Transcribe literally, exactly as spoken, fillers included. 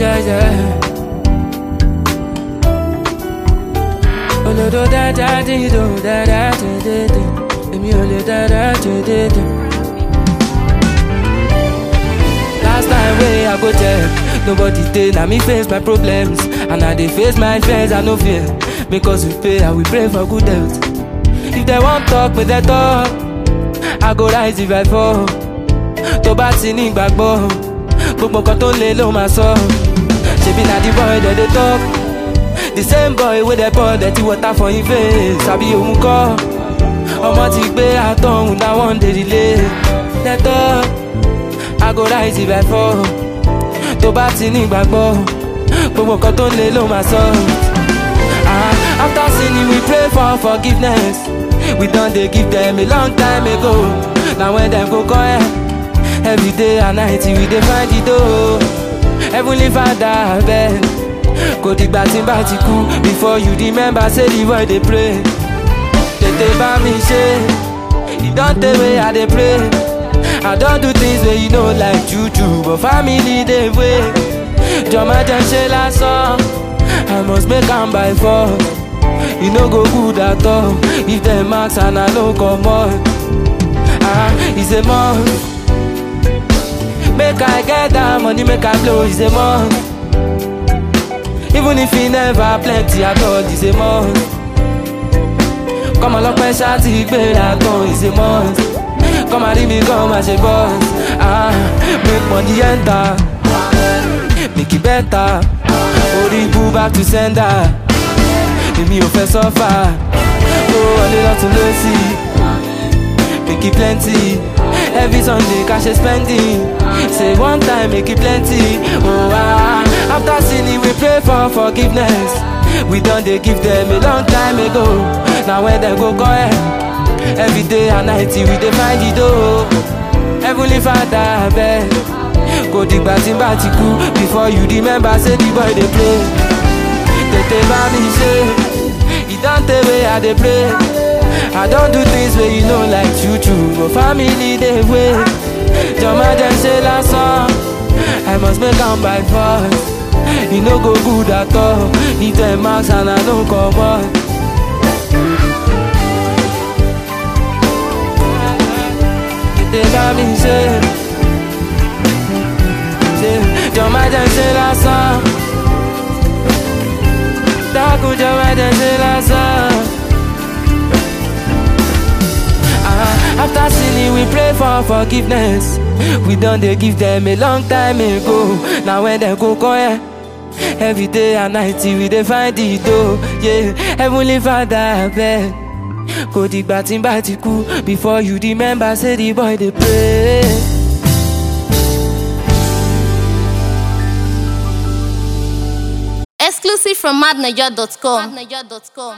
yeah, yeah. Olo do da da di do da da di di di. Emi ole da da di di di. Last time way I go check, nobody dey, na me face my problems, and I dey face my fears. I no fear, because we pay, I will pray for good health. If they want talk, may they talk. I go rise if I fall. Tó bá ti ní ìgbàgbọ́, gbogbo nǹkan tó lè ló máa sọ. Ṣebí na the boy that dey talk, the same boy wey dey pour dirty water for him face. Àbí òun kọ́, ọmọ ti gbé àtọ̀hún that one dey delay. They talk, I go rise if I fall. Tó bá ti ní ìgbàgbọ́, gbogbo nǹkan tó lè ló máa sọ. Ah, after sinning we pray for forgiveness. We done dey give them a long time ago. Now when them go call, every day and night we dey find the door. Heavenly Father, beg, kò dìgbà tí n bá ti kú before you remember say the boy dey pray. Tètè bá mi ṣe, e don tey wey I dey pray. I don do things wey you know like juju, but family dey wait. Jọ̀mọ́ jẹ́ ṣe lásán, I must make am by force. E no go good at all if dem ask and I no comot. Ah, it's a must. Make I get that money, make I blow, it's a must. Even if e never plenty at all, it's a must. Come on, look my shawty, gbéra tán, it's a must. Come and leave me, come and ṣe boss. Ah, make money enter, make it better. Orí bú back to sender. Èmi ò fẹ́ suffer, kó wọlé lọ́tún lọ́sì. Make it plenty, every Sunday cash is spending. Say one time, make it plenty. Oh ah, after sinning we pray for forgiveness. We done dey give them a long time ago. Now when them go call, every day and night we dey find the door. Heavenly Father, beg, kò dìgbà tí n bá ti kú before you remember say the boy dey play. Tètè bá mi ṣe, e don tey wey I dey pray. I don do things wey you know like juju, but family dey wait. Jọ̀mọ́ jẹ́ ṣe lásán, I must make am by force. E no go good at all if dem ask and I no comot. Tètè bá mi ṣe, jọ̀mọ́ jẹ́ ṣe lásán. Dákun jọ̀mọ́ jẹ́ ṣe lásán. After sinning we pray for forgiveness. We done dey give them a long time ago. Now when them go call, every day and night we dey find the door. Yeah, Heavenly Father, beg, kò dìgbà tí n bá ti kú before you remember say the boy dey pray. Exclusive from mad naija dot com.